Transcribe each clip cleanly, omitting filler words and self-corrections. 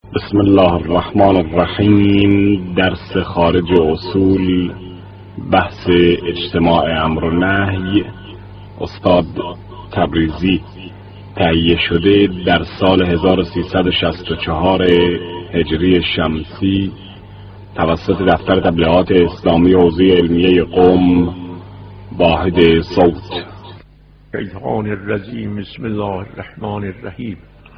بسم الله الرحمن الرحیم. درس خارج اصول، بحث اجتماع امر و نهی، استاد تبریزی. تهیه شده در سال 1364 هجری شمسی توسط دفتر تبلیغات اسلامی حوزه علمیه قم، واحد صوت. شیطان الرجیم. بسم الله الرحمن الرحیم.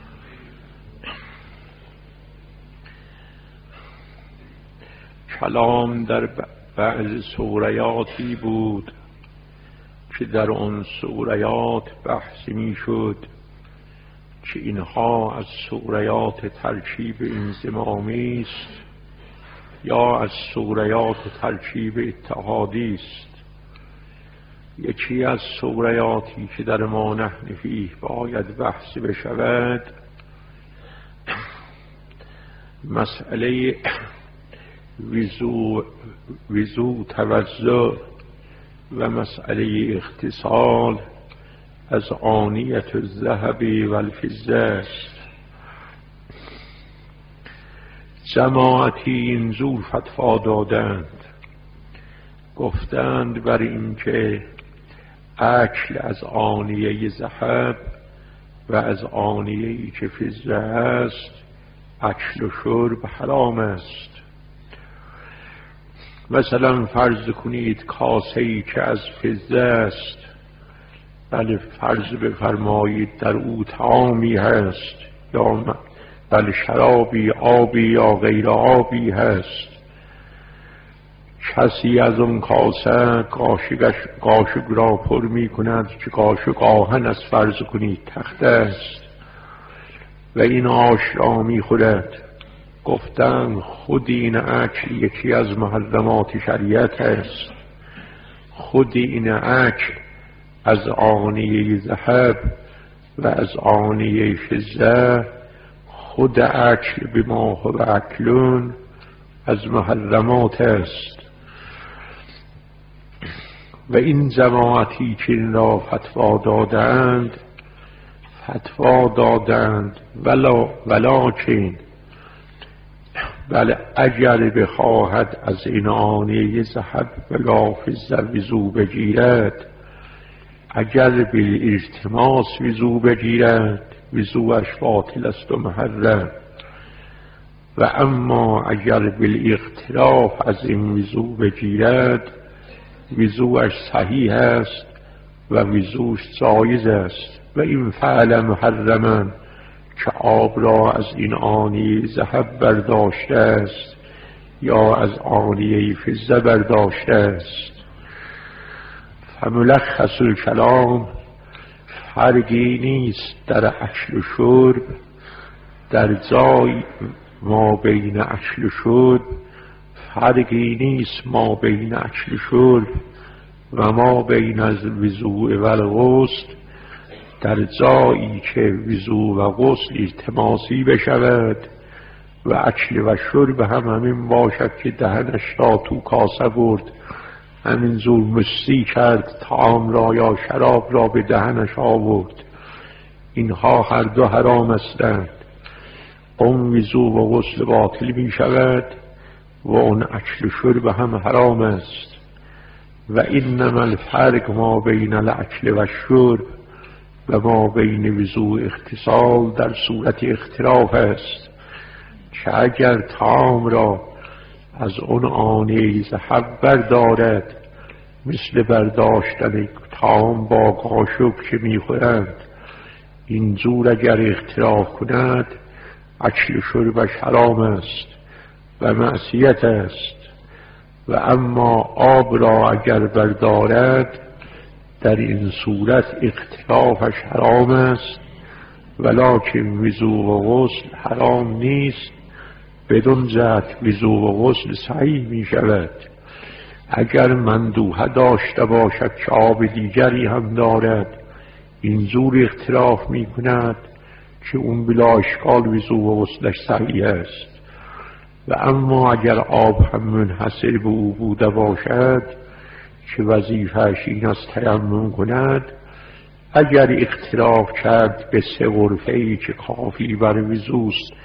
کلام در بعض سوریاتی بود که در آن سوریات بحثی می شد که اینها از سوریات ترکیب انضمامی است یا از سوریات ترکیب اتحادی است. یکی از سوریاتی که در ما نحن فیه باید بحثی بشود مسئله وضو توضع و مسئله اغتسال از آنیت الذهب و الفضه است. جماعتی اینجور فتوا دادند، گفتند بر این که اکل از آنیه ذهب و از آنیه‌ای که فضه است اکل و شرب حرام است. مثلا فرض کنید کاسه‌ای که از فضه است، بله فرض بفرمایید در او طعامی هست یا بله شرابی، آبی یا غیر آبی هست، کسی از اون کاسه قاشق را پر می کند که قاشق آهن از فرض کنید تخته است و این آش را می خورد. گفتن خود این اکل یکی از محرمات شریعت است. خود این اکل از آنیه ذهب و از آنیه فضه، خود اکل بما هو اکلون از محرمات است. و این جماعتی که این را فتوا دادند ولکن بله اگر بخواهد از این آنیه ذهب و یا فضه وضو بگیرد، اگر بالالتماس وضو بگیرد وضوش باطل است و محرم، و اما اگر بالاغتراف از این وضو بگیرد وضوش صحیح است و وضوش جایز است. و این فعل محرما که آب را از این آنیه ذهب برداشته است یا از آنیه فضه برداشته است. فملخص الکلام، فرقی نیست در اکل و شرب، در جای ما بین اکل و شرب فرقی نیست ما بین اکل و شرب و ما بین از وضوء و الغسل، در جایی که وضو و غسل التماسی بشود و اکل و شرب هم همین باشد که دهنش را تو کاسه برد، همین زور مسی کرد طعام را یا شراب را به دهنش آورد، اینها هر دو حرام هستند. اون وضو و غسل باطل می شود و اون اکل و شرب هم حرام است. و انما الفرق ما بین الاکل و الشرب و ما بین وضو اغتسال در صورت اختلاف است که اگر طعام را از اون آنیه ذهب بردارد، مثل برداشتن طعام با قاشق که میخورند، اینجور اگر اختلاف کند اکل و شربش حرام است و معصیت است. و اما آب را اگر بردارد در این صورت اختلافش حرام است، ولکن وضو و غسل حرام نیست، بدون جهت وضو و غسل صحیح می شود. اگر مندوحه داشته باشد که آب دیگری هم دارد، اینجور اختلاف می کند که اون بلا اشکال وضو و غسلش صحیح است. و اما اگر آب هم منحصر به او بوده باشد که وظیفه‌اش این است تیمم کند، اگر اختلاف کرد به 3 غرفه‌ای که کافی بر وضوست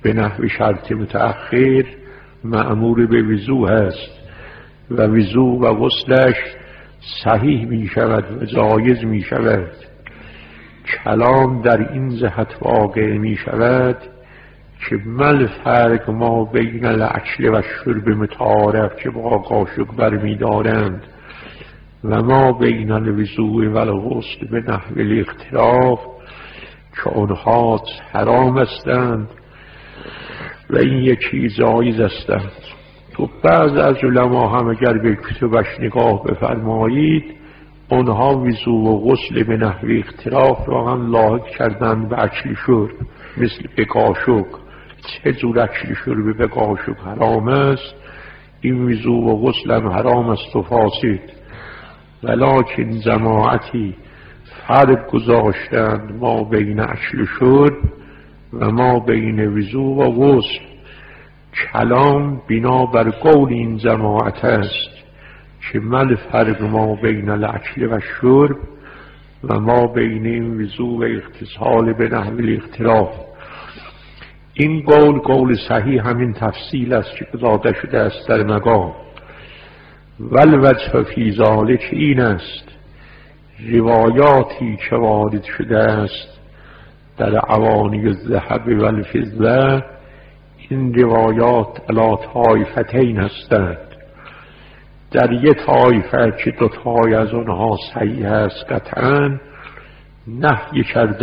به نحو شرط متأخر مأمور به وضو هست و وضو و غسلش صحیح می شود و جایز می شود. کلام در این جهت واقع می شود که مل فرق ما بین الاکل و شرب متعارف که با قاشق برمی دارند و ما بین الوضوء و الغسل به نحو الاختلاف که آنها حرام هستند و این یکی جایز هستند. تو بعض از علما هم اگر به کتبش نگاه بفرمایید آنها وضو و غسل به نحو اختلاف را هم لاحق کردند به اکل شرب، مثل به قاشق. چه جور اکل شرب به قاشق حرام است، این وضو و غسل هم حرام است و فاسد. ولکن جماعتی فرق گذاشتند ما بین اکل شرب و ما بین وضو و غسل. کلام بنا بر قول این جماعت است که مل فرق ما بین الاکل و شرب و ما بین این وضو و اغتسال به نحو الاختلاف. این قول صحیح همین تفصیل است که داده شده است در مقام. والوجه فی ذلک این است روایاتی که وارد شده است در اوانی الذهب و الفضه، این روایات علی طایفتین هستند. در یک طایفه که دو تای از آنها صحیح است قطعا نهی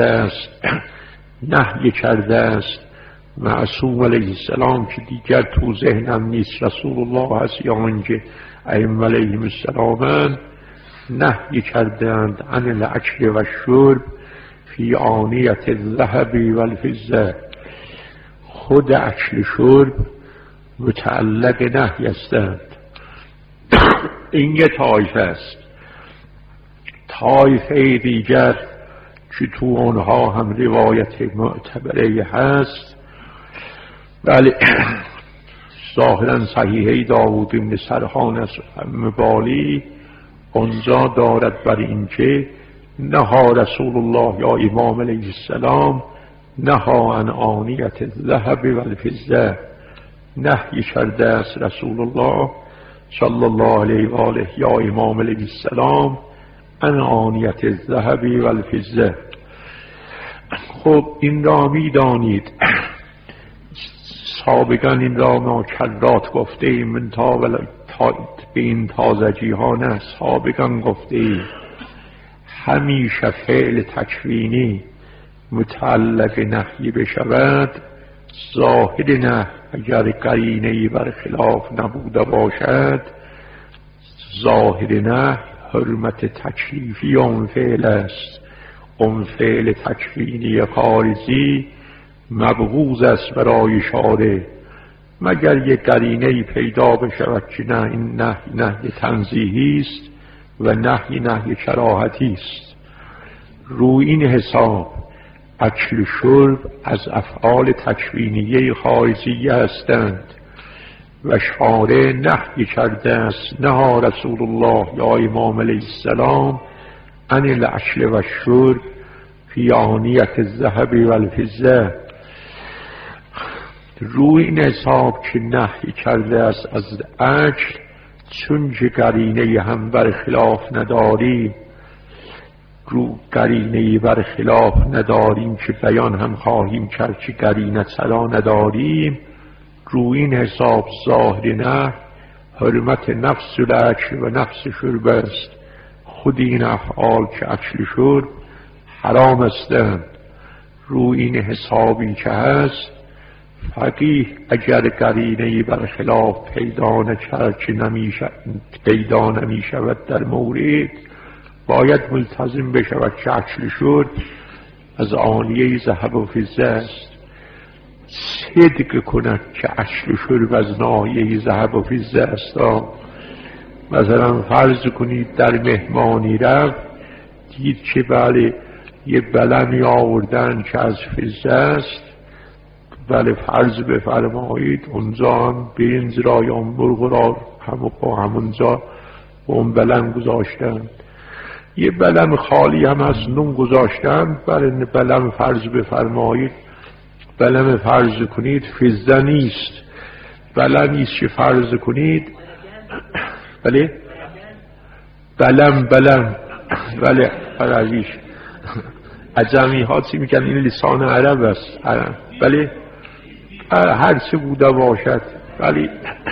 کرده است معصوم علیه السلام که دیگر تو ذهنم نیست رسول الله هست یا آنکه ائمه علیهم السلام نهی کردند عن الاکل و الشرب فی آنیت الذهب و الفضه. خود اکل شرب متعلق نهی هستند. این یه طایفه است. طایفه دیگر که تو آنها هم روایت معتبره هست، بله ظاهرا صحیحه داوود بن سرحان است مبالی، آنجا دارد بر اینکه نها رسول الله یا امام علیه السلام نها عن آنیت الذهب و الفضه. نهی کرده است رسول الله صلی الله علیه و آله یا امام علیه السلام عن آنیت الذهب و الفضه. خب این را می دانید سابقا این را ما کرات گفته ایم، من تا به این تازگی ها نه، سابقا گفته ایم همیشه فعل تکوینی متعلق نهی بشود، ظاهر نه اگر قرینه‌ای بر خلاف نبوده باشد، ظاهر نه حرمت تکلیفی اون فعل است. اون فعل تکوینی خارجی مبغوض است برای شارع، مگر یک قرینه‌ای پیدا بشود که نه این نهی تنزیهی است و نهی کراهتی است. روی این حساب اکل شرب از افعال تکوینیه خارجیه هستند و شارع نهی کرده است نهی رسول الله یا امام علیه السلام عن الاکل و الشرب فی آنیت الذهب و الفضه. روی این حساب که نهی کرده است از اکل، چون که قرینه هم بر خلاف نداریم، رو قرینه بر خلاف نداریم که بیان هم خواهیم کرد که قرینه چرا نداریم، روی این حساب ظاهر نه حرمت نفس الاکل و نفس شرب است. خود این افعال که اکل شرب حرام استند. روی این حسابی که هست فقیه اگر قرینه‌ای بر خلاف پیدا نکرد که پیدا نمی‌شود در مورد، باید ملتزم بشود که اکل شرب از آنیه ذهب و فضه است. صدق کند که اکل شرب از ناحیه ذهب و فضه است. مثلا فرض کنید در مهمانی رفت، دید که بله یه بلمی آوردن که از فضه است، بله فرض بفرمایید اونجا هم برنج را یا مرغ را همونجا اون بلم گذاشتن، یه بلم خالی هم از نون گذاشتن، بله بلم فرض بفرمایید بلم فرض کنید فضه نیست، بلمیست که فرض کنید. بله بلم بله عربیش عجمی ها چی میگن این لسان عرب است. بله هر چه بوده باشد. بله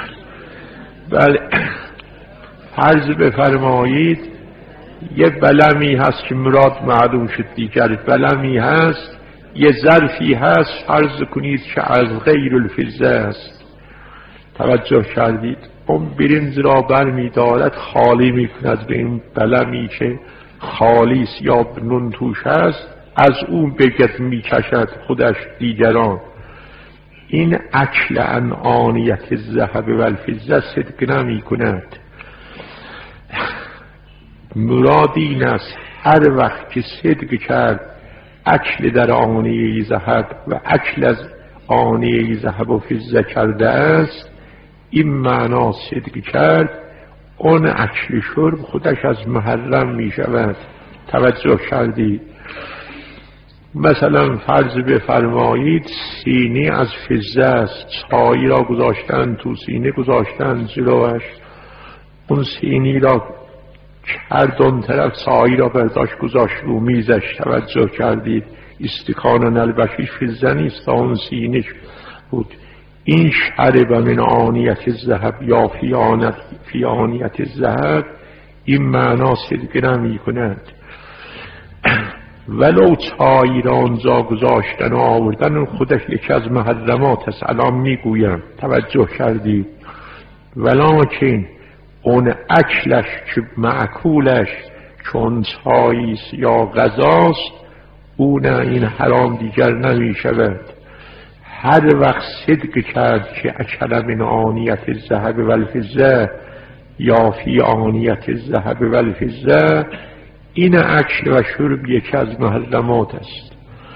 فرض بفرمایید یه بلمی هست که مراد معلوم شد دیگر بلمی هست، یه ظرفی هست فرض کنید که از غیر الفضه است. توجه کردید؟ اون برنج را بر می دارد خالی می کند به این بلمی که خالی یا نون توش هست، از اون بگت می کشد خودش دیگران. این اکل عن آنیت الذهب و الفضه صدق نمی کند. مراد این است هر وقت که صدق کرد اکل در آنیه ذهب و اکل از آنیه ذهب و فضه کرده است، این معنا صدق کرد، اون اکل شرب خودش از محرم می شود. توجه کردید؟ مثلا فرض بفرمایید سینه از فضه است، چای را گذاشتن تو سینه، گذاشتن جلوش، اون سینی را کرد اون طرف، چای را برداشت گذاشت رو میزش. توجه کردید؟ استکان نلبشیش فضه نیست، اون سینش بود. این شرب من آنیت الذهب یا فی آنیت الذهب، این معنا صدق نمی کند. ولو چای را آنجا گذاشتن و آوردن خودش یکی از محرمات است. الان میگویم، توجه کردید؟ ولکن اون اکلش که معکولش چون چاییست یا غذاست، اون این حرام دیگر نمی شود. هر وقت صدق کرد که اکل من آنیت الذهب و الفضه یا فی آنیت الذهب و الفضه، این اکل و شرب یکی از محرمات است.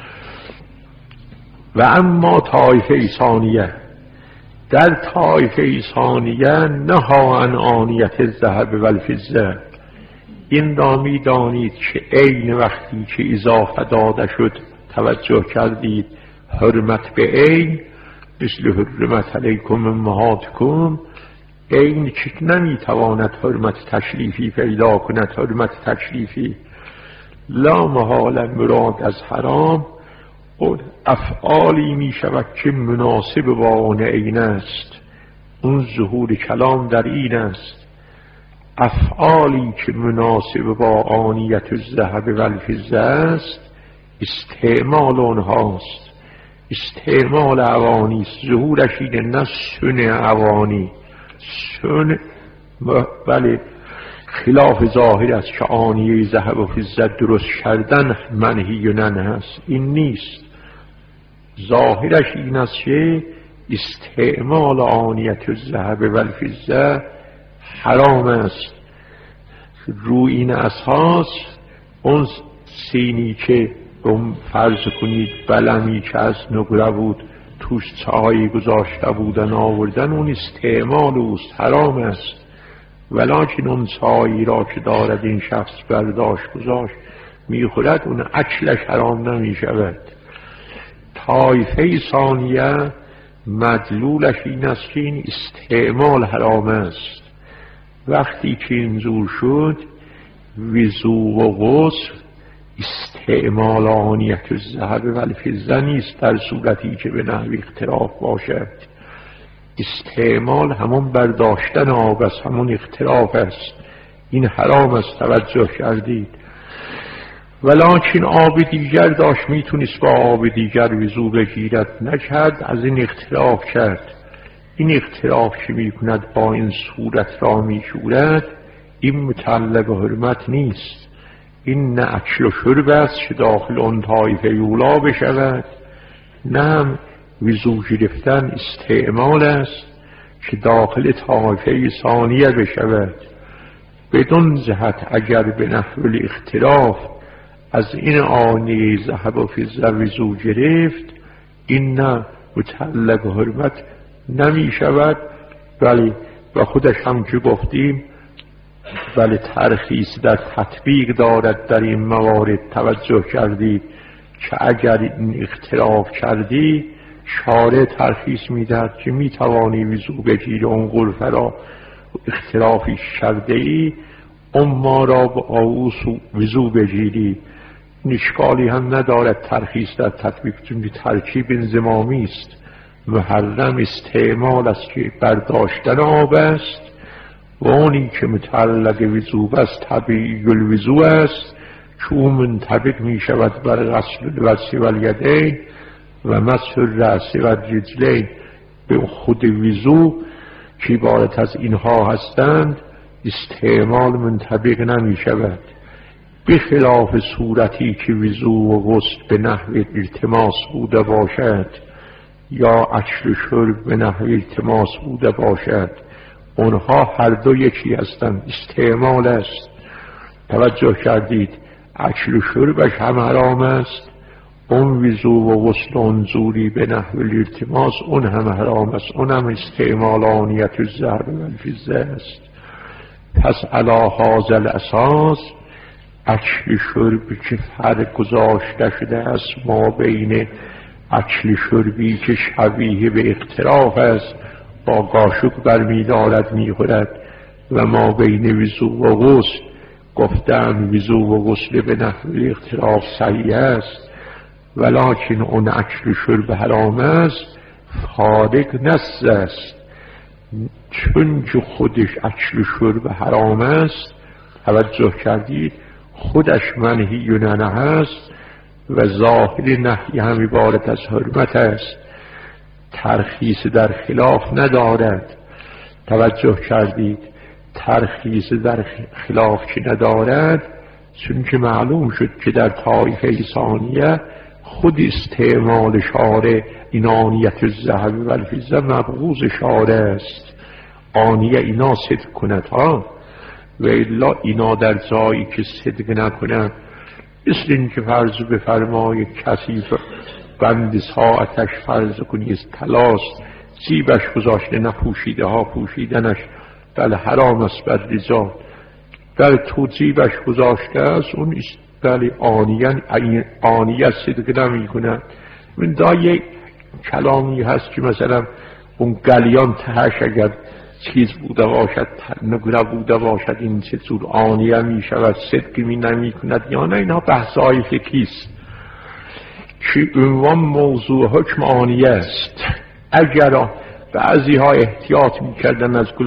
و اما طایفه ثانیه، در طایفه ثانیه نهی عن آنیت الذهب و الفضه، این را می دانید که عین وقتی که اضافه داده شد، توجه کردید؟ حرمت به عین، مثل حرمت علیکم امهاتکم، عین که نمی تواند حرمت تشریفی پیدا کند. حرمت تشریفی لا محال مراد از حرام اون افعالی می شود که مناسب با آن عین است. اون ظهور کلام در این است، افعالی که مناسب با آنیت الذهب و الفضه است استعمال آنهاست. استعمال اوانی است، ظهورش اینه، نه سن اوانی. سن بله خلاف ظاهر است که آنیه ذهب و فضه درست کردن منهی و نهی است، این نیست. ظاهرش این است که استعمال آنیت الذهب و الفضه حرام است. رو این اساس اون سینی که فرض کنید بلمی که از نقره بود توش چای گذاشته بودن آوردن، اون استعمال اوست، حرام است. ولکن اون چایی را که دارد این شخص برداشت گذاشت میخورد، اون اکلش حرام نمی شود. طایفه ثانیه مدلولش این است که این استعمال حرام است. وقتی که اینجور شد وضو و غسل استعمال آنیت الذهب و الفضه نیست در صورتی که به نحو اختلاف باشد. استعمال همون برداشتن آب است، همون اختلاف است، این حرام است. توجه کردید؟ ولکن آب دیگر داشت، میتونست با آب دیگر وضو بگیرد، نکرد، از این اختلاف کرد. این اختلاف که میکند با این صورت را میشورد، این متعلق حرمت نیست. این نه اکل و شرب است که داخل اون طایفه اولا بشود، نه وضو گرفتن استعمال است که داخل طایفه ثانیه بشود. بدون جهت اگر به نحو الاختلاف از این آنیه ذهب و فضه وضو گرفت، این نه متعلق حرمت نمی شود. ولی و خودش هم که گفتیم ولی ترخیص در تطبیق دارد در این موارد. توجه کردید که اگر این اختلاف کردی شارع ترخیص میدهد که میتوانی وضو بگیری اون غرفه را اختلافی شرده ای اون ما را به آووس وضو بگیری. اشکالی هم ندارد ترخیص در تطبیق، چون ترکیب انضمامی است. محرم استعمال است که برداشتن آب است و اونی که متعلق وضو است طبیعی الوضو است، چون منطبق می شود بر غسل الوجه و الیدین و مسح الرأس و الرجلین. به خود وضو که عبارت از اینها هستند استعمال منطبق نمی شود، بخلاف صورتی که وضو و غسل به نحو التماس بوده باشد یا اکل و شرب به نحو التماس بوده باشد. اونها هر دو یکی هستند، استعمال است. توجه کردید؟ اکل و شربش هم حرام است، اون وضو و غسل انظوری به نحو الالتماس اون هم حرام است، اون هم استعمال آنیت الذهب و الفضه است. پس علی هذا الاساس اکل شرب که فرق گذاشته شده است ما بین اکل شربی که شبیه به اقتراف است با قاشق برمی‌دارد می‌خورد و ما بین وضو و غسل گفتن وضو و غسل به نحو اقتراف صحیح است، ولکن اون اکل شرب حرام است خارق نص است. چون که خودش اکل شرب حرام است، توجه کردید، خودش منهی و نهی است و ظاهر نهی هم عبارت از حرمت است، ترخیص در خلاف ندارد. توجه کردید؟ ترخیص در خلاف که ندارد، چون که معلوم شد که در طایفه ثانیه خود استعمال شارع این آنیت الذهب و الفضه مبغوض شارع است. آنیه اینا صدق کند ها، و الا اینا در جایی که صدق نکنند، مثل این که فرض بفرمای کسی بند ساعتش فرض کنی از طلاست، جیبش گذاشته نپوشیده ها، پوشیدنش بله حرام است بر رجال، بله تو جیبش گذاشته است، اون بله آنیت صدق نمی کنند. من دا یک کلامی هست که مثلا اون گلیان تهش اگر چیز بوده باشد نگره بوده باشد این چطور آنیه می شود صدق می نمی کند یا نه، اینها بحثای فقهیست که عنوان موضوع حکم آنیه است. اگر بعضی ها احتیاط می کردن از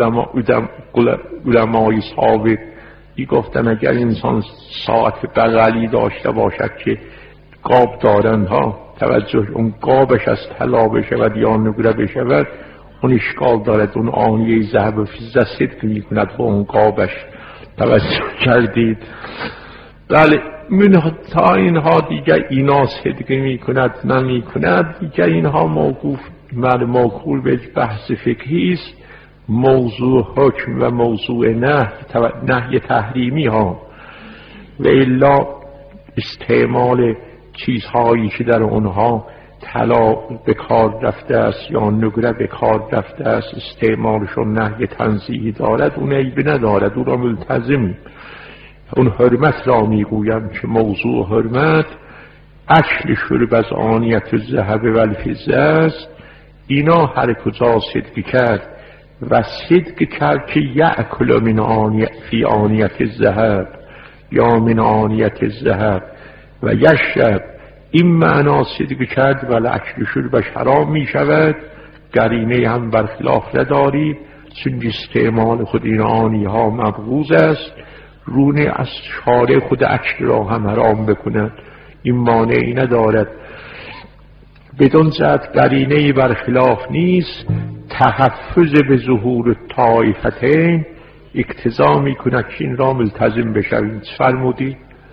علمای سابق، ای گفتن اگر انسان ساعت بغلی داشته باشد که قاب دارند ها، توجه اون قابش از طلا بشود یا نگره بشود اون اشکال دارد، اون آنیه ذهب و فضه صدق می کند با اون قابش. توجه کردید؟ بله من تا اینها دیگه اینا صدق می کند نمی کند دیگه اینها موقوف موکول به بحث فقهی است. موضوع حکم و موضوع نهی تحریمی ها و الا استعمال چیزهایی که در اونها طلا به کار رفته است یا نگره به کار رفته است استعمالشون نهی تنزیهی دارد، اون عیب ندارد، اون را ملتزم. اون حرمت را میگویم که موضوع حرمت اکل شرب از آنیت الذهب و الفضه است. اینا هر کجا صدق کرد و صدق کرد که یأکل من فی آنیت الذهب یا من آنیت الذهب و یشرب، این معنا صدق کرد ولی اکل شربش حرام می شود، قرینه هم برخلاف نداری، چون استعمال خود این آنیه ها مبغوض است، رونه از شارع خود اکل را هم حرام بکند، این مانعی ندارد. بدون جهت قرینه برخلاف نیست، تحفظ به ظهور طایفتین اقتضا می کند که این را ملتزم بشوید. فرمودی؟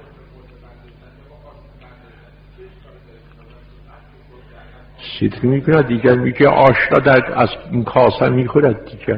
صدق می کند دیگر، میگه آش را از این کاسه می خورد دیگر.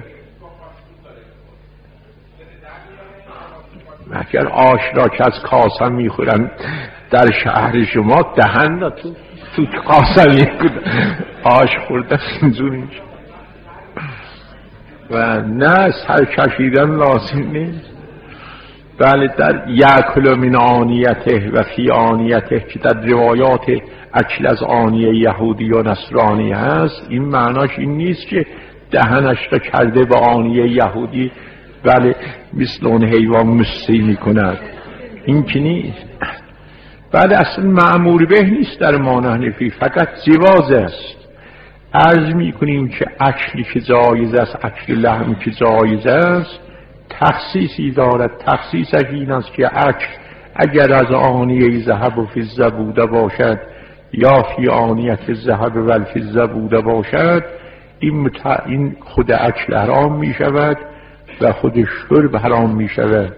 اگر آش را که از کاسه می خورن در شهر شما دهن را تو کاسه می خورد، آش خورده اینجوری میشه و نه سر کشیدن لازم نیست. بله در یأکل من آنیته و فی آنیته که در روایات اکل از آنیه یهودی و نصرانی هست، این معناش این نیست که دهنش را کرده به آنیه یهودی بله مثل اون حیوان مسی میکند، این که نیست. بله اصلا معمول به نیست در ما حنفی، فقط زواج است. عرض میکنیم که اکلی که جایز است، اکل لحم که جایز است تخصیصی دارد. تخصیصش این است که اکل اگر از آنیه ذهب و فضه بوده باشد یا فی آنیت ذهب و الفضه بوده باشد، این خود اکل حرام می شود و خود شرب حرام می شود.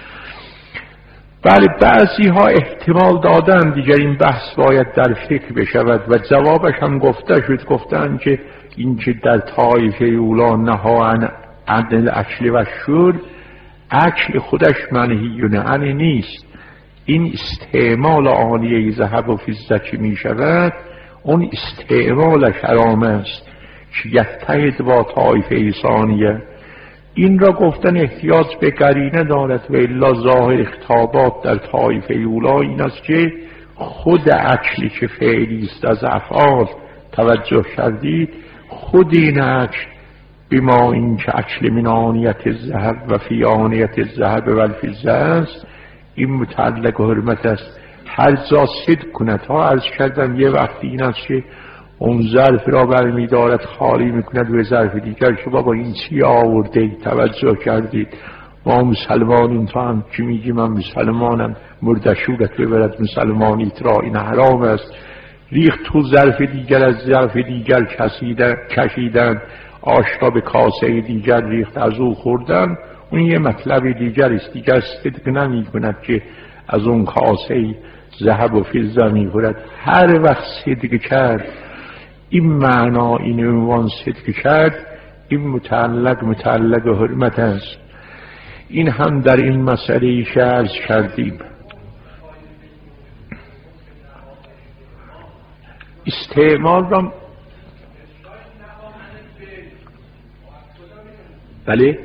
بله بعضی ها احتمال دادن دیگر این بحث باید در فکر بشود و جوابش هم گفته شد، گفتن که این که در طایفه اولا نها عن الاکل و شرب، اکل خودش منهی و نهی نیست، این استعمال آنیه ذهب و فضه که می شود اون استعمالش حرام است که یتحد با طایفه ثانیه. این را گفتن احتیاج به قرینه دارد و الا ظاهر خطابات در طایفه اولا این است که خود اکلی که فعلی است از افعال توجه کردید، خود این اکل بما این که اکل من آنیت الذهب و فی آنیت الذهب و الفضه است، این متعلق حرمت است. هر جا صدق کند ها عرض کردم یه وقتی این است که اون ظرف را برمی دارد خالی میکند به ظرف دیگر که بابا این چی آورده ای، توجه کردید ما مسلمانیم، تو هم چی میگی من مسلمانم، مردشورت ببرد مسلمانیت را، این حرام است. ریخت تو ظرف دیگر از ظرف دیگر کشیدن، آش را به کاسه دیگر ریخت از او خوردن، اون یه مطلب دیگر است. دیگر صدق نمی کند که از اون کاسه ذهب و فضه می خورد. هر وقت صدق کرد این معنا، این عنوان صدق کرد، این متعلق حرمت است. این هم در این مسئله عرض کردیم. استعمال را بله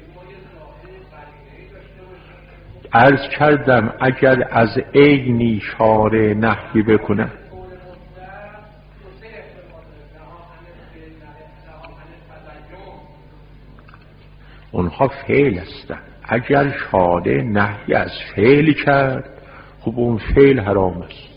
عرض کردم اگر از عینی شارع نهی بکنه، اونها فعل هستند. اگر شارع نهی از فعل کرد خب اون فعل حرام است،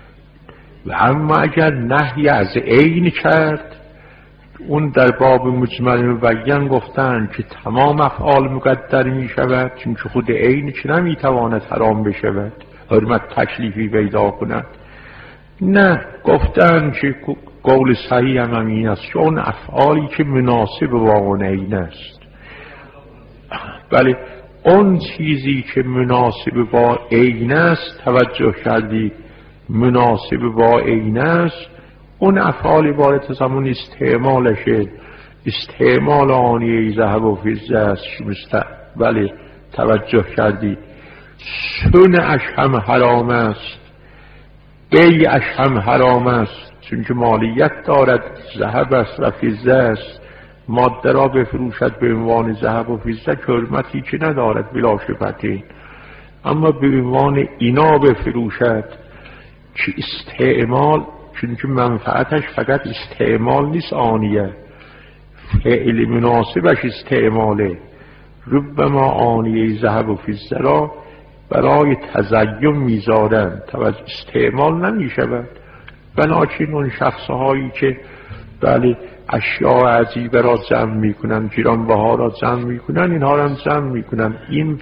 و اما اگر نهی از عین کرد اون در باب مجمل مبین گفتن که تمام افعال مقدر می شود، چون که خود عین که نمی تواند حرام بشود حرمت تکلیفی پیدا کند. نه، گفتن که قول صحیح هم این است که اون افعالی که مناسب با اون عین است، بله اون چیزی که مناسب با عین است، توجه کردی مناسب با عین است، اون افعال عبارت از همون استعمالشه، استعمال آنیه ذهب و فضه است. بله توجه کردی صنعش هم حرام است، بیعش هم حرام است، چون که مالیت دارد، ذهب است و فضه است. ماده را بفروشد به عنوان ذهب و فضه حرمتی که ندارد بلا شبهه، اما به عنوان اینا بفروشد که استعمال، چون که منفعتش فقط استعمال نیست، آنیه فعل مناسبش استعماله. ربما آنیه ذهب و فضه را برای تزین میذارن، استعمال نمیشود. بناچین اون شخصهایی که بله اشیاء عجیبه را جمع میکنن، گرانبها را جمع میکنن، اینها را جمع میکنن، این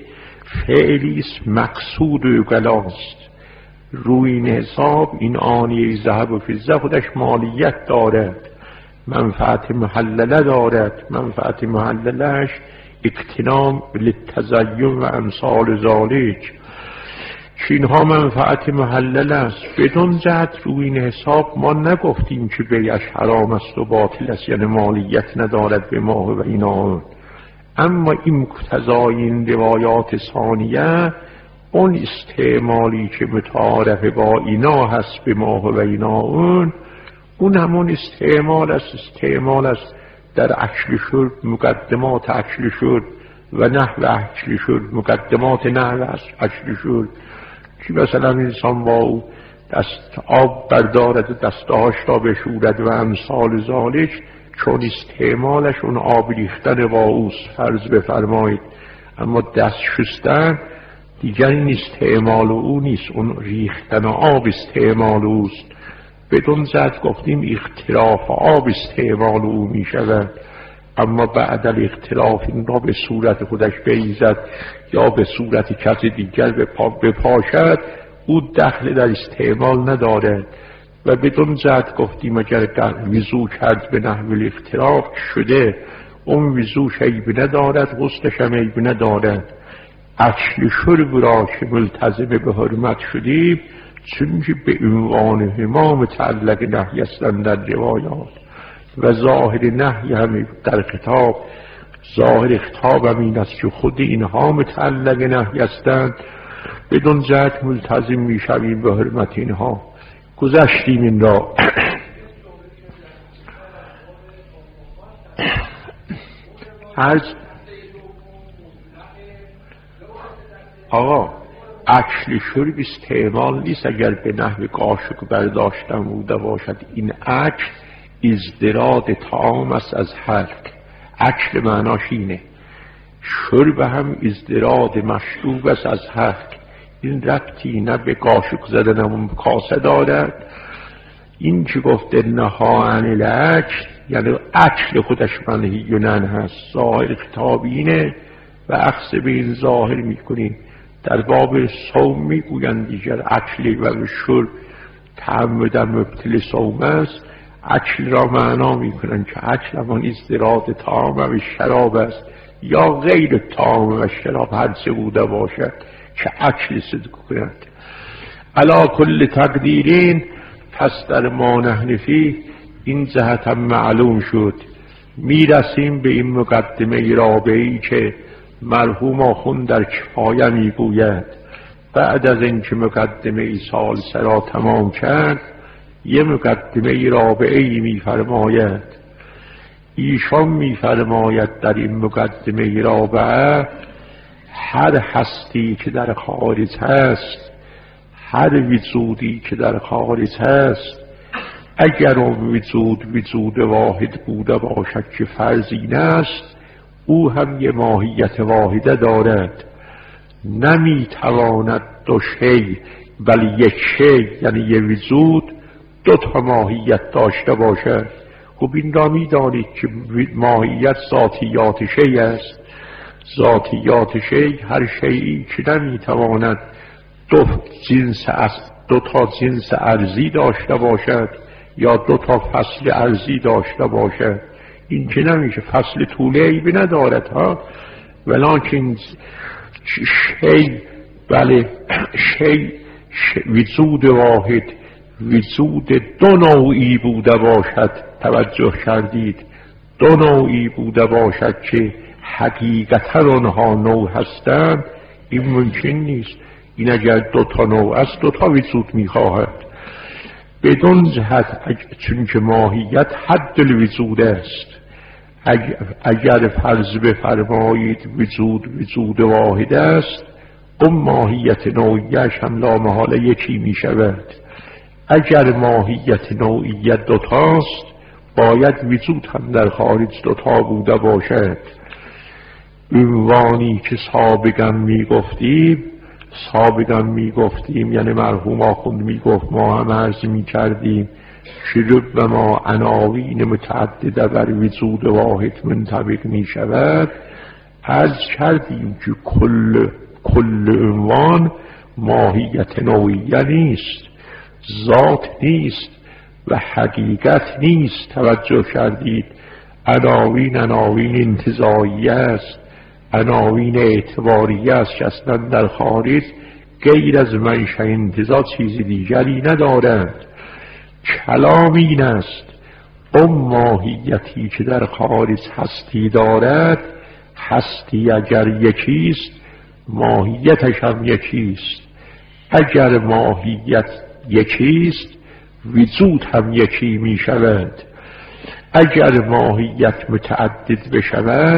فعلی است مقصود و گلاست. روی این حساب این آنیه ذهب و فضه خودش مالیت دارد، منفعت محلله دارد. منفعت محللهش اکتنام للتزین و امثال ذالک، که اینها منفعت محلل است. بدون جهت روی این حساب ما نگفتیم که بیعش حرام است و باطل است، یعنی مالیت ندارد به ماه و اینا. اما این مقتضای این روایات ثانیه، اون استعمالی که متعارف با اینا هست به ماه و اینا، اون همون استعمال است. استعمال است در اکل شرب، مقدمات اکل شرب و نحو اکل شرب، مقدمات نحو اکل شرب. چی مثلا انسان با او دست آب بردارد و دستهاش را بشورد و امثال ذالک، چون استعمالش اون آب ریختن با اوست فرض بفرمایید. اما دست شستن دیگر این استعمال او نیست، اون ریختن آب استعمال اوست. بدون زد گفتیم اختلاف آب استعمال او می شود. اما بعد الاختلاف این را به صورت خودش بیزد یا به صورت کس دیگر بپاشد، او دخل در استعمال ندارد. و بدون زد گفتیم اگر وضو کرد به نحو الاختلاف شده، اون وضوش عیب ندارد، غسلش هم عیب ندارد. اکل شرب را که ملتزم به حرمت شدیم، چون به عنوان هما متعلق نهی هستند در روایات و ظاهر نهی هم در خطاب. ظاهر خطاب هم این است که خود اینها متعلق نهی هستند، بدون زد ملتزم می شویم به حرمت اینها. گذشتیم این را. آقا اکل شرب استعمال نیست اگر به نحو قاشق برداشتن بوده باشد. این اکل ازدراد طعام است از حلق. اکل معناش اینه. شرب هم ازدراد مشروب است از حلق. این ربطی نه به قاشق زدن همون کاسه دارد. این که گفته نها عن الاکل یعنی اکل خودش منهی و نهی هست. ظاهر خطاب اینه و اخذ به این ظاهر میکنیم. در باب صوم میگویند دیگر اکل و شرب تعمدن مبطل صوم است. اکل را معنا میکنند که اکل همان ازدراد طعام و شراب است یا غیر طعام و شراب، هر چه بوده باشد که اکل صدق کند. علا کل تقدیرین، پس در ما نحن فیه این جهت هم معلوم شد. میرسیم به این مقدمه رابعی که مرحوم آخوند در کفایه میگوید. بعد از اینکه مقدمه سال سرا تمام کرد، یه مقدمه رابعی میفرماید. ایشان میفرماید در این مقدمه رابعه هر هستی که در خارج هست، هر وجودی که در خارج هست، اگر اون وجود واحد بوده باشد که فرض این است، او هم یه ماهیت واحده دارد. نمیتواند دو شی ولی یک شی یعنی یه وجود دو تا ماهیت داشته باشد. خب این را میدانید که ماهیت ذاتیات شی است. ذاتیات شی هر شیئی که نمیتواند دو تا جنس ارضی داشته باشد یا دو تا فصل ارضی داشته باشد. این که نمیشه. فصل طوله عیبی ندارد ها، ولکن شی بله شی وجود واحد، وجود دو نوعی بوده باشد. توجه کردید؟ دو نوعی بوده باشد که حقیقتا آنها نوع هستند، این ممکن نیست. این اگر دو تا نوع است دو تا وجود میخواهد. بدون جهت چون که ماهیت حد الوجود است. اگر فرض بفرمایید وجود واحد است، اون ماهیت نوعیش هم لامحاله یکی می شود. اگر ماهیت نوعیت دوتاست، باید وجود هم در خارج دوتا بوده باشد. عنوانی که سابقا می گفتیم یعنی مرحوم آخوند می گفت، ما هم عرض می کردیم که ربما عناوین متعدده بر وجود واحد منطبق می شود. عرض کردیم که کل عنوان ماهیت نوعیه نیست، ذات نیست و حقیقت نیست. توجه کردید؟ عناوین انتزاعیه است، عناوین اعتباریه است که اصلا در خارج غیر از منشأ انتزاع چیز دیگری ندارد. کلام این است اون ماهیتی که در خارج هستی دارد، هستی اگر یکیست ماهیتش هم یکیست. اگر ماهیت یکیست وجود هم یکی می شود. اگر ماهیت متعدد بشود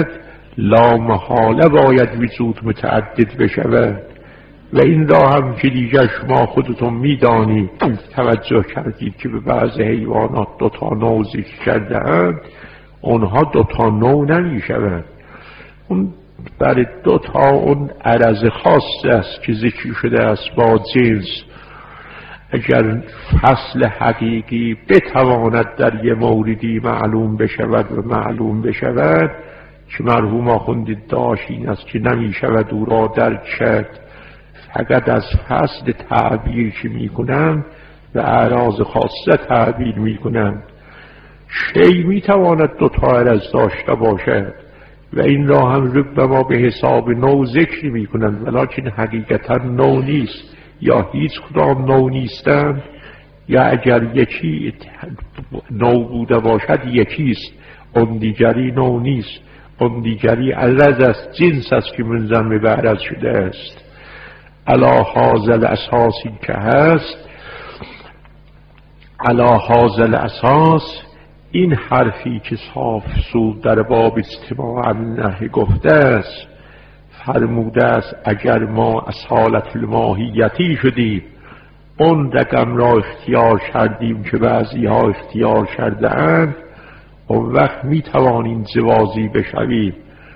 لا محاله باید وجود متعدد بشود و این را هم که دیگر شما خودتون میدانید، توجه کردید که به بعض حیوانات 2 تا نوع ذکر کرده‌اند، اونها 2 تا نوع نمیشوند. اون برای 2 تا اون عرض خاص است که ذکر شده است با جنس. اگر فصل حقیقی بتواند در یه موردی معلوم بشود و معلوم بشود که مرحوم آخوند داشت این است که نمی شود او را درک کرد فقط از فصل تعبیر که می کنند و اعراض خاصه تعبیر می کنند. شی می تواند 2 تا عرض داشته باشد و این را هم ربما به حساب نوع ذکر می کنند، ولیکن حقیقتا نوع نیست، یا هیچ کدام نوع نیستند، یا اگر یکی نوع بوده باشد یکیست، اون دیگری نوع نیست، اون دیگری عرض است، جنس است که منضم به عرض شده است. علی هذا اساسی که هست، علی هذا الاساس، این حرفی که صاف سود در باب اجتماع النهی گفته است، فرموده است اگر ما اصالت الماهیتی شدیم، اون رقم را اختیار کردیم که بعضی ها اختیار کرده اند، اون وقت می توانیم جوازی بشویم.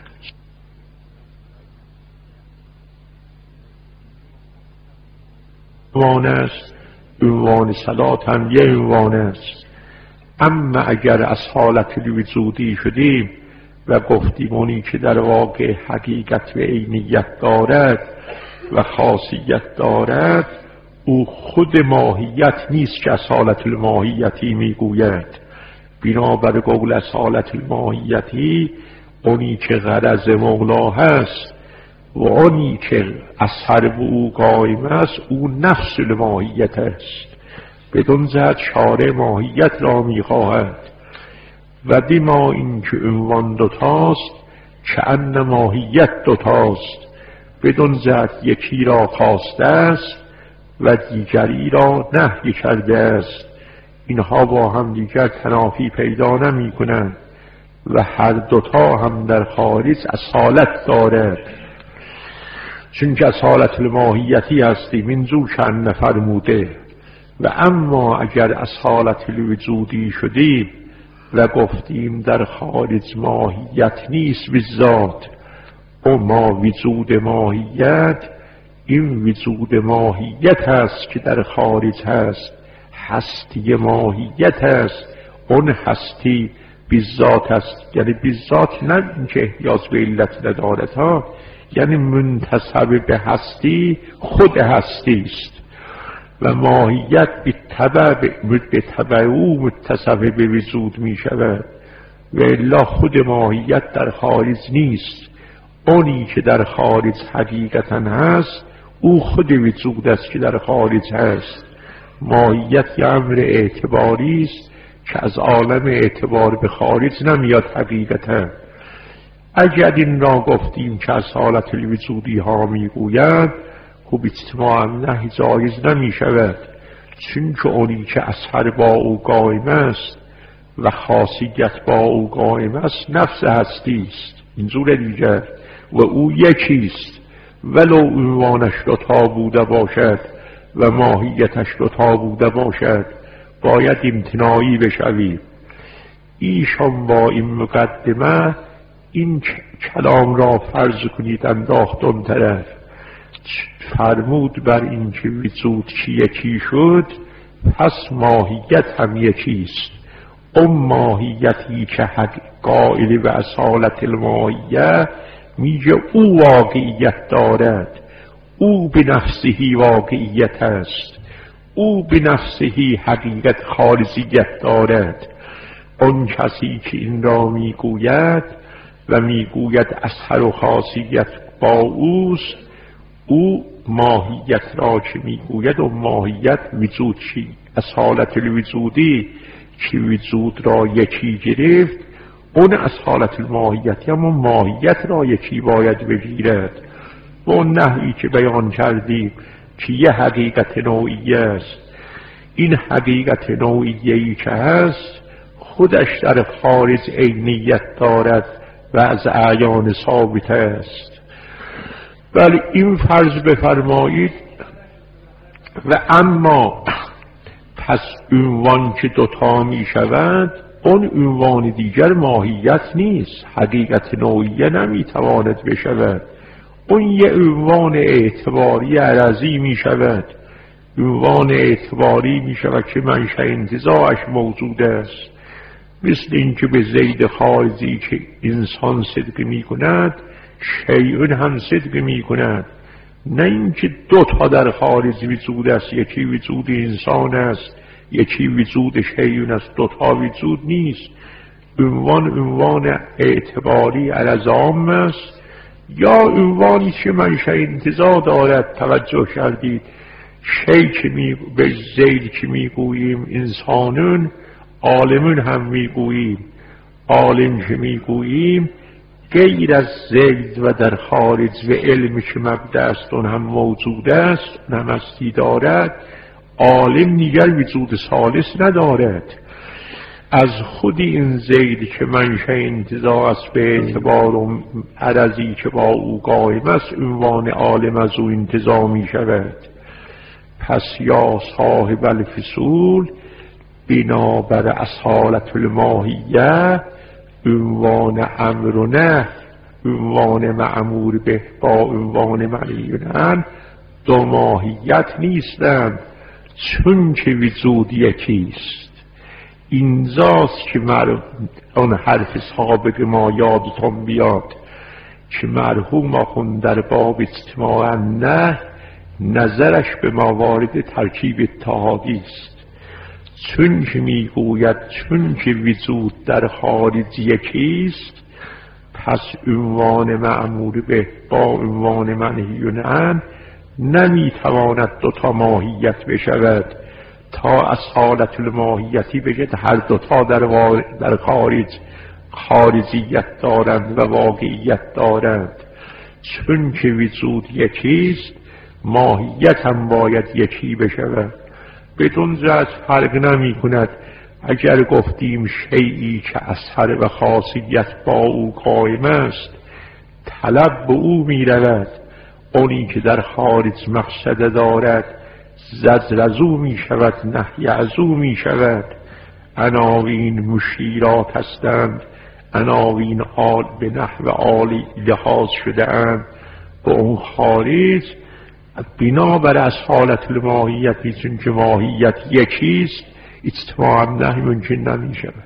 عنوان است، عنوان صلات هم یه عنوان است. اما اگر اصالت الوجودی شدیم و گفتیم اونی که در واقع حقیقت و عینیت دارد و خاصیت دارد، او خود ماهیت نیست که اصالت الماهیتی میگوید. بنابر قول اصالت الماهیتی، اونی که غرض مولا هست و اونی که اثر به او قائم است، او نفس الماهیت است. بدون ذات شارع ماهیت را میخواهد و دیما این که عنوان 2 تاست که ان ماهیت 2 تاست، بدون ذات یکی را خواسته است و دیگری را نهی کرده است. اینها با هم دیگر تنافی پیدا نمی کنند و هر 2 تا هم در خارج اصالت دارد، چون که اصالت الماهیتی هستیم اینجور که ان فرموده. و اما اگر اصالت الوجودی شدیم و گفتیم در خارج ماهیت نیست بالذات، و ما وجود ماهیت، این وجود ماهیت هست که در خارج هست، هستی ماهیت هست، اون هستی بالذات هست، یعنی بالذات نه اینکه احتیاج به علت ندارد ها، یعنی منتسب به هستی خود هستی است و ماهیت به طبع او متصف به وجود می شود و الا خود ماهیت در خارج نیست. اونی که در خارج حقیقتا هست او خود وجود است که در خارج هست. ماهیت یه امر اعتباری است که از عالم اعتبار به خارج نمیاد حقیقتا. اگر این را گفتیم که از حالت الوجودی ها میگویند، خب اجتماع نه جایز نمی شود، چون که اونی که اثر با او قائم است و خاصیت با او قائم است نفس هستی است، اینجور دیگر، و او یکیست ولو عنوانش 2 تا بوده باشد و ماهیتش 2 تا بوده باشد، باید امتناعی بشویم. ایشان با این مقدمه این کلام را فرض کنید انداخت اون طرف، فرمود بر این که وجود که یکی شد، پس ماهیت هم یکیست. اون ماهیتی که حق قائل به اصالت الماهیه میگه او واقعیت دارد، او به نفسهی واقعیت است، او به نفسهی حقیقت خارجیت دارد. اون کسی که این را میگوید و میگوید اثر و خاصیت با اوست، او ماهیت را که میگوید و ماهیت وجود چی؟ اصالت الوجودی که وجود را یکی گرفت، اون اصالت الماهیتی اما ماهیت را یکی باید بگیرد. و اون نحوی که بیان کردیم که یه حقیقت نوعیه است، این حقیقت نوعیه‌ای که هست خودش در خارج عینیت دارد و از اعیان ثابت است. ولی این فرض بفرمایید و اما پس عنوان که دوتا می شود اون عنوان دیگر ماهیت نیست، حقیقت نوعیه نمی تواند بشود. اون یه عنوان اعتباری عرضی می شود. عنوان اعتباری می شود که منشأ انتزاعش موجود است. مثل اینکه به زید خارجی که انسان صدق می کند شیء هم صدق می کند، نه اینکه دو تا در خارج وجود است، یکی وجود انسان است یکی وجود شیء است، دو تا وجود نیست. عنوان اعتباری عرض عام است یا عنوانی که منشأ انتزاع دارد. توجه کردید شیء که به زید که میگوییم انسانون، عالمون هم میگوییم. عالم که میگوییم غیر از زید و در خارج و علمی که مبدأ است اون هم موجود است، اون هم هستی دارد. عالم دیگر وجود ثالث ندارد. از خود این زید که منشأ انتزاع است به اعتبار عرضی که با او قائم است، عنوان عالم از او انتزاع می شود. پس یا صاحب الفصول بنابر اصالت الماهیه، عنوان امر و نهی، عنوان مأمور به با عنوان منهی عنه دو ماهیت نیستند، چون که وجود یکیست. اینجاست که اون حرف سابق ما یادتون بیاد که مرحوم آخوند در باب اجتماع نه نظرش به موارد ترکیب اتحادی است. چون که میگوید چون که وجود در خارج یکیست، پس عنوان مأمور به با عنوان منهی عنه نمیتواند دوتا ماهیت بشود تا اصالت الماهیتی بگید هر دوتا در خارجیت دارند و واقعیت دارند. چون که وجود یکیست ماهیت هم باید یکی بشود. بدون جهت فرق نمی کند اگر گفتیم شیئی که اثر و خاصیت با او قائم است طلب به او می رود، اونی که در خارج مقصد دارد زجر از او می شود، نهی از او می شود. عناوین مشیرات هستند، عناوین به نحو عالی لحاظ شده اند به اون خارج بنابر اصالت الماهیتی. چون که ماهیت یکیست اجتماع نهی ممکن نمی شود.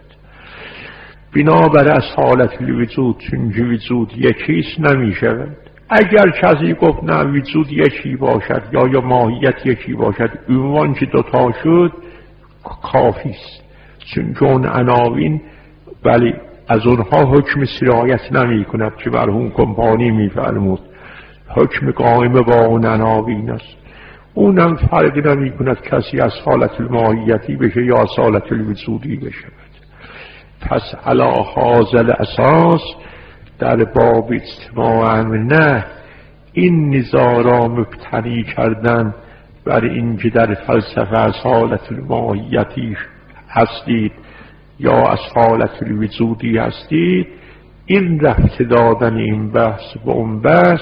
بنابر اصالت الوجود، چون که وجود یکیست نمی شود. اگر کسی گفت نه وجود یکی باشد یا ماهیت یکی باشد، عنوان که دوتا شد کافیست. چون که اون عناوین ولی از اونها حکم سرایت نمی کند که مرحوم کمپانی می فرمود حکم قائم با اون عناوین است. اونم فرق نمی کند کسی از حالت الماهیتی بشه یا از حالت الوجودی بشه. پس علی هذا الاساس در باب اجتماع نه این نزاع را مبتنی کردن بر اینکه در فلسفه از حالت الماهیتی هستید یا از حالت الوجودی هستید، این رفت دادن این بحث به اون بحث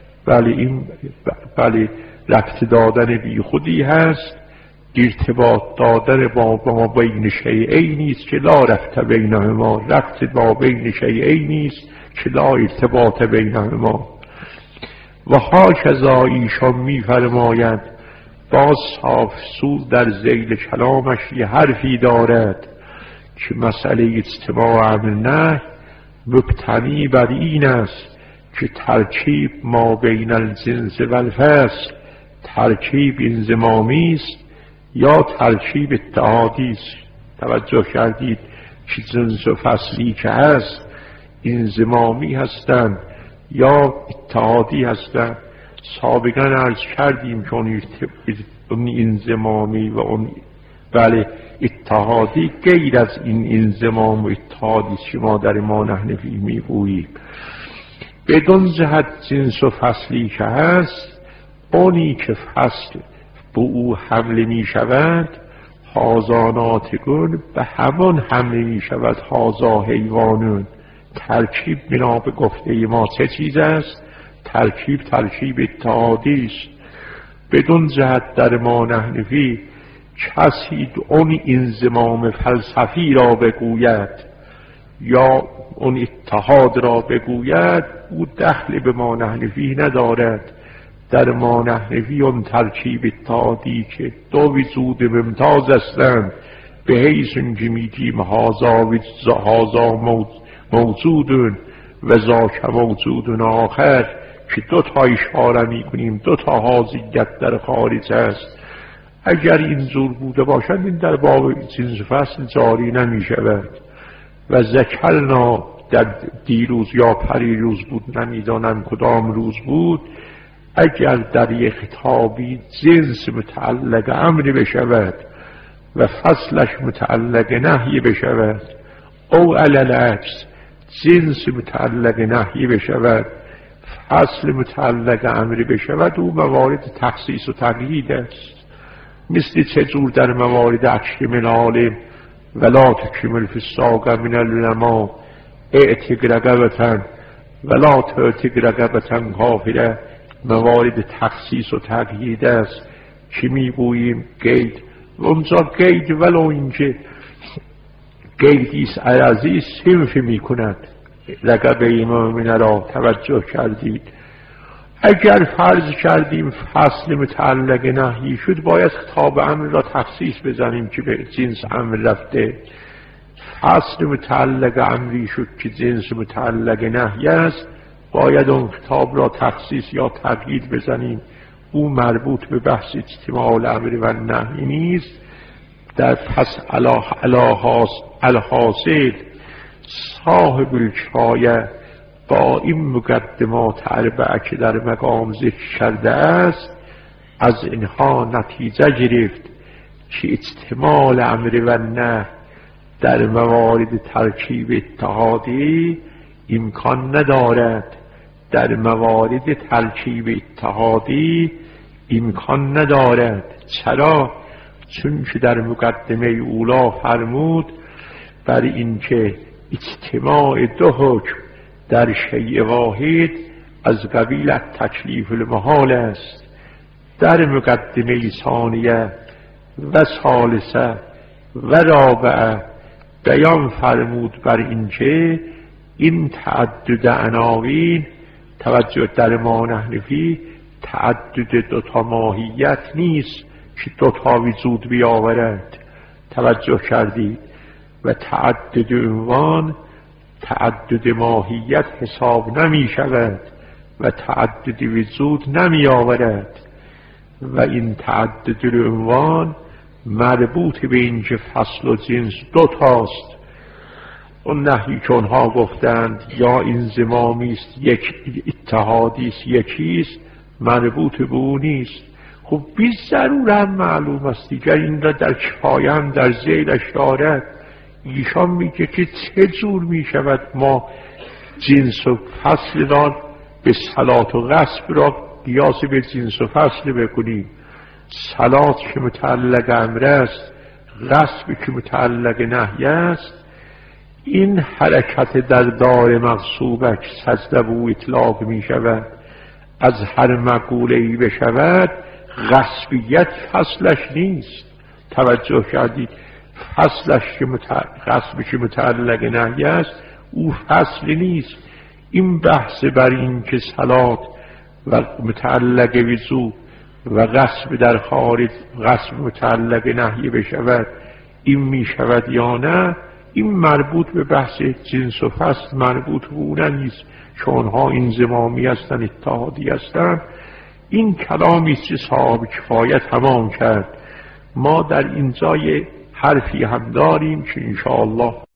بلی رفت دادن بی خودی هست، ارتباط دادن با بین شیئین نیست که لا رفت بینهما، رفت با بین شیئین نیست که لا ارتباط بینهما. و هاکذا ایشان می فرماید باز صاف سود در ذیل کلامش یه حرفی دارد که مسئله اجتماع نه مبتنی بر این است که ترکیب ما بین الجنس و الفصل ترکیب انضمامی است یا ترکیب اتحادی است. توجه کردید که جنس و فصلی که هست انضمامی هستند یا اتحادی هستند. سابقا عرض کردیم که اون انضمامی و اون بله اتحادی غیر از این انضمام و اتحادی که ما در ما نحنفی میگوییم. بدون جهت جنس و فصلی که هست، اونی که فصل به او حمله می شود هازانات گل به همان حمله می شود هازا حیوانون، ترکیب بنا به گفته ما سه چیز است. ترکیب ترکیب اتحادی است. بدون جهت در ما نحنفی کسی اون انضمام فلسفی را بگوید یا اون اتحاد را بگوید، او دخل به ما نحنفی ندارد. در ما نحنفی اون ترکیب اتحادی که دو وجود ممتاز هستند، به حیث که میگیم هذا موجود و ذاک موجود آخر، که دو تا اشاره میکنیم، دو تا حاضیت در خارج است. اگر اینجور بوده باشد این در باب جنس فصل جاری نمی شود. و ذکرنا در دیروز یا پریروز بود، نمیدانم کدام روز بود، اگر در یک خطابی جنس متعلق امری بشود و فصلش متعلق نهی بشود، او علی العکس جنس متعلق نهی بشود فصل متعلق امری بشود، او موارد تخصیص و تقیید است. مثل چجور در موارد اکمل عالم ولا تکمل فی الساق من العلماء اعتق رقبة ولا تعتق رقبة کافره، موارد تخصیص و تقیید است که میگوییم قید، اونجا قید ولو اینکه قیدیست عرضی صنف میکند. رقبه مؤمنه را توجه کردید. اگر فرض کردیم فصل متعلق نهی شد، باید خطاب امر را تخصیص بزنیم که به جنس امر رفته. فصل متعلق امری شد که جنس متعلق نهی است، باید اون خطاب را تخصیص یا تقیید بزنیم. او مربوط به بحث اجتماع الامر و نهی نیست. در پس الحاصل صاحب الکفایه با این مقدمات اربعه که در مقام ذکر کرده است، از اینها نتیجه گرفت که اجتماع الامر و نهی در موارد ترکیب اتحادی امکان ندارد. در موارد ترکیب اتحادی امکان ندارد. چرا؟ چون که در مقدمه اولا فرمود بر اینکه اجتماع دو حکم در شیء واحد از قبیل تکلیف المحال است. در مقدمه ثانیه و ثالثه و رابعه بیان فرمود بر اینکه این تعدد عناوین، توجه در ما نحنفی، تعدد دوتا ماهیت نیست که دوتا وجود بیاورد. توجه کردید؟ و تعدد عنوان تعدد ماهیت حساب نمی شود و تعدد وجود نمی آورد. و این تعدد عنوان مربوط به اینکه فصل و جنس دوتاست. اون نحوی که اونها گفتند یا انضمامی است، یک اتحادی است، یکیست، مربوط به اون نیست. خب بی ضرور هم معلوم است دیگر. این را در کفایه هم در ذیلش دارد. ایشان میگه که چه جور میشود ما جنس و فصل را به صلات و غصب را قیاس به جنس و فصل بکنیم. صلات که متعلق امر است، غصب که متعلق نهی است. این حرکت در دار مغصوبه که سجده و اطلاق می شود، از هر مقوله‌ای بشود، غصبیت فصلش نیست. توجه کردید؟ فصلش که غصب که متعلق نهی است، او فصل نیست. این بحث بر این که صلات و متعلق وضو و غصب در خارج غصب متعلق نهی بشود، این می شود یا نه، این مربوط به بحث جنس و فصل مربوط به اون نیست، چون ها انضمامی هستن، اتحادی هستن. این کلامی که صاحب کفایه تمام کرد. ما در اینجای حرفی هم داریم که انشاءالله